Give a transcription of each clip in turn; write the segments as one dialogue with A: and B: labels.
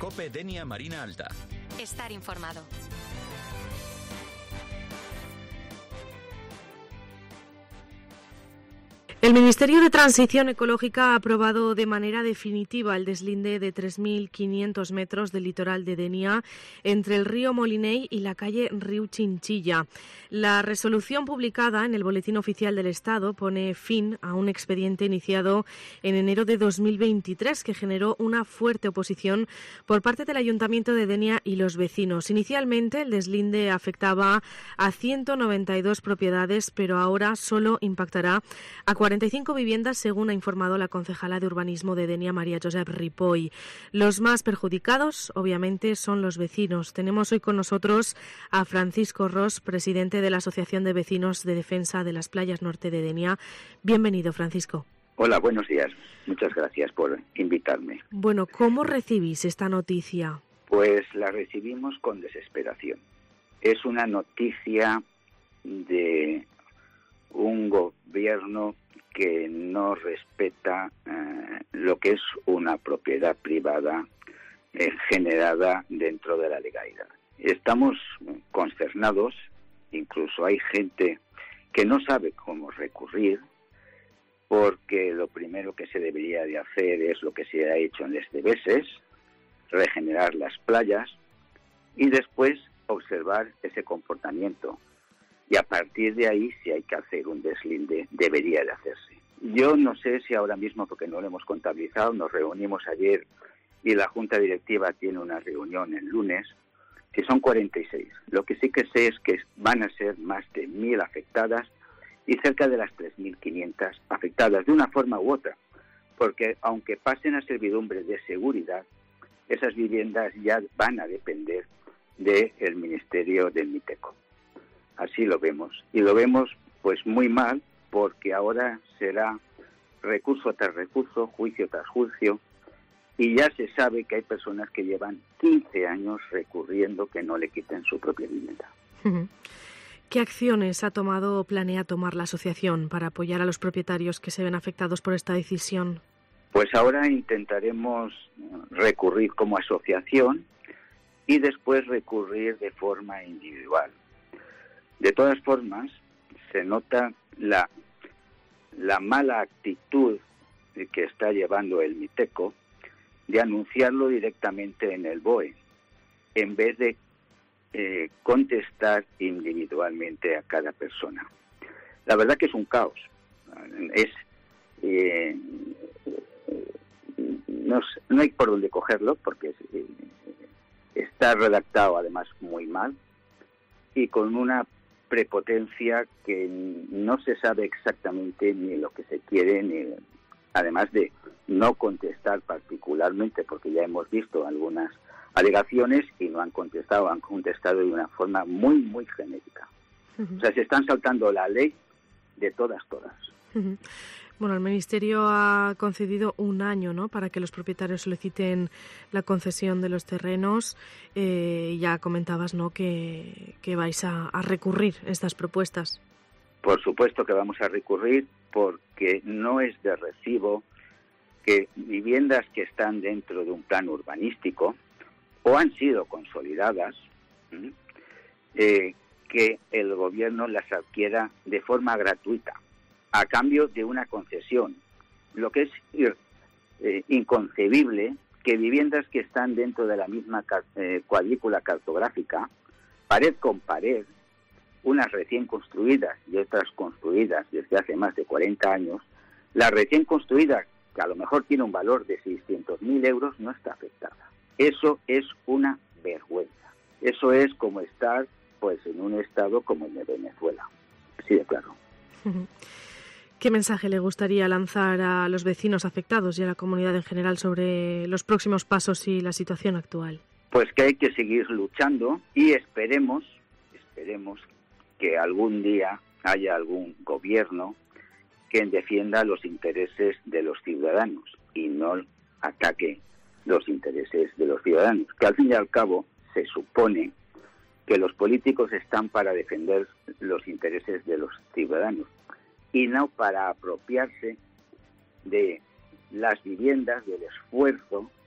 A: COPE Denia Marina Alta.
B: Estar informado.
C: El Ministerio de Transición Ecológica ha aprobado de manera definitiva el deslinde de 3.500 metros del litoral de Denia entre el río Moliney y la calle Riu Chinchilla. La resolución publicada en el Boletín Oficial del Estado pone fin a un expediente iniciado en enero de 2023 que generó una fuerte oposición por parte del Ayuntamiento de Denia y los vecinos. Inicialmente el deslinde afectaba a 192 propiedades, pero ahora solo impactará a 45 viviendas, según ha informado la concejala de urbanismo de Denia, María Josep Ripoll. Los más perjudicados, obviamente, son los vecinos. Tenemos hoy con nosotros a Francisco Ros, presidente de la Asociación de Vecinos de Defensa de las Playas Norte de Denia. Bienvenido, Francisco.
D: Hola, buenos días. Muchas gracias por invitarme.
C: Bueno, ¿cómo recibís esta noticia?
D: Pues la recibimos con desesperación. Es una noticia de un gobierno que no respeta lo que es una propiedad privada generada dentro de la legalidad. Estamos consternados, incluso hay gente que no sabe cómo recurrir, porque lo primero que se debería de hacer es lo que se ha hecho en este veces, regenerar las playas y después observar ese comportamiento. Y a partir de ahí, si hay que hacer un deslinde, debería de hacerse. Yo no sé si ahora mismo, porque no lo hemos contabilizado, nos reunimos ayer y la Junta Directiva tiene una reunión el lunes, si son 46. Lo que sí que sé es que van a ser más de 1.000 afectadas y cerca de las 3.500 afectadas, de una forma u otra, porque aunque pasen a servidumbre de seguridad, esas viviendas ya van a depender del Ministerio del MITECO. Así lo vemos. Y lo vemos pues muy mal, porque ahora será recurso tras recurso, juicio tras juicio, y ya se sabe que hay personas que llevan 15 años recurriendo que no le quiten su propia vivienda.
C: ¿Qué acciones ha tomado o planea tomar la asociación para apoyar a los propietarios que se ven afectados por esta decisión?
D: Pues ahora intentaremos recurrir como asociación y después recurrir de forma individual. De todas formas, se nota la mala actitud que está llevando el MITECO de anunciarlo directamente en el BOE, en vez de contestar individualmente a cada persona. La verdad que es un caos. No hay por dónde cogerlo, porque está redactado además muy mal y con una prepotencia que no se sabe exactamente ni lo que se quiere, ni además de no contestar particularmente, porque ya hemos visto algunas alegaciones y no han contestado, han contestado de una forma muy, muy genérica. O sea, se están saltando la ley de todas.
C: Bueno, el Ministerio ha concedido un año, ¿no?, para que los propietarios soliciten la concesión de los terrenos. Ya comentabas, ¿no?, que vais a recurrir estas propuestas.
D: Por supuesto que vamos a recurrir, porque no es de recibo que viviendas que están dentro de un plan urbanístico o han sido consolidadas, que el gobierno las adquiera de forma gratuita, a cambio de una concesión. Lo que es inconcebible que viviendas que están dentro de la misma cuadrícula cartográfica, pared con pared, unas recién construidas y otras construidas desde hace más de 40 años, la recién construida, que a lo mejor tiene un valor de 600.000 euros, no está afectada. Eso es una vergüenza. Eso es como estar pues en un estado como el de Venezuela. Así de claro.
C: ¿Qué mensaje le gustaría lanzar a los vecinos afectados y a la comunidad en general sobre los próximos pasos y la situación actual?
D: Pues que hay que seguir luchando y esperemos que algún día haya algún gobierno que defienda los intereses de los ciudadanos y no ataque los intereses de los ciudadanos, que al fin y al cabo se supone que los políticos están para defender los intereses de los ciudadanos y no para apropiarse de las viviendas, del esfuerzo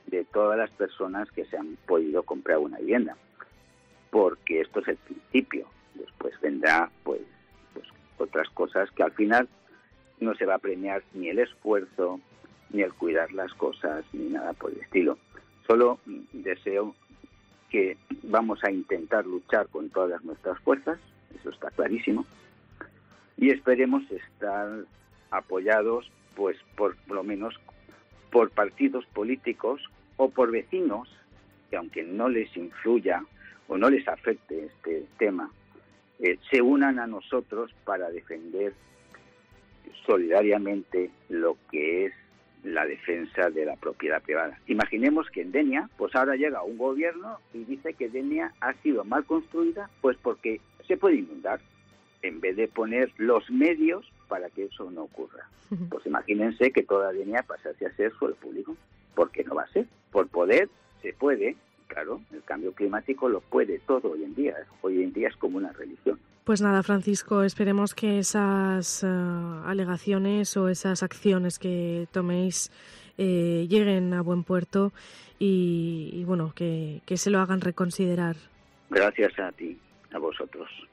D: de todas las personas que se han podido comprar una vivienda, porque esto es el principio. Después vendrá pues otras cosas que al final no se va a premiar ni el esfuerzo, ni el cuidar las cosas, ni nada por el estilo. Solo deseo que vamos a intentar luchar con todas nuestras fuerzas, eso está clarísimo, y esperemos estar apoyados pues por lo menos por partidos políticos o por vecinos que, aunque no les influya o no les afecte este tema, se unan a nosotros para defender solidariamente lo que es la defensa de la propiedad privada. Imaginemos que en Denia, pues ahora llega un gobierno y dice que Denia ha sido mal construida, pues porque se puede inundar, en vez de poner los medios para que eso no ocurra. Pues imagínense que toda Denia pasase a ser suelo público. ¿Por qué no va a ser? Por poder se puede, claro, el cambio climático lo puede todo hoy en día. Hoy en día es como una religión.
C: Pues nada, Francisco, esperemos que esas alegaciones o esas acciones que toméis lleguen a buen puerto y bueno, que se lo hagan reconsiderar.
D: Gracias a ti, a vosotros.